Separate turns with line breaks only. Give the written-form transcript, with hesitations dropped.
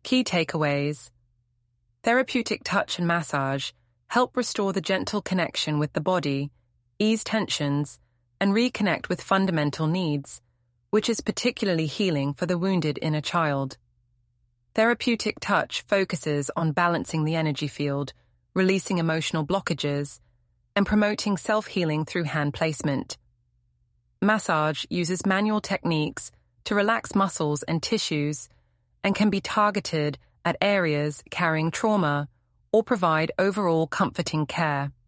Key takeaways. Therapeutic touch and massage help restore the gentle connection with the body, ease tensions, and reconnect with fundamental needs, which is particularly healing for the wounded inner child. Therapeutic touch focuses on balancing the energy field, releasing emotional blockages, and promoting self-healing through hand placement. Massage uses manual techniques to relax muscles and tissues and can be targeted at areas carrying trauma or provide overall comforting care.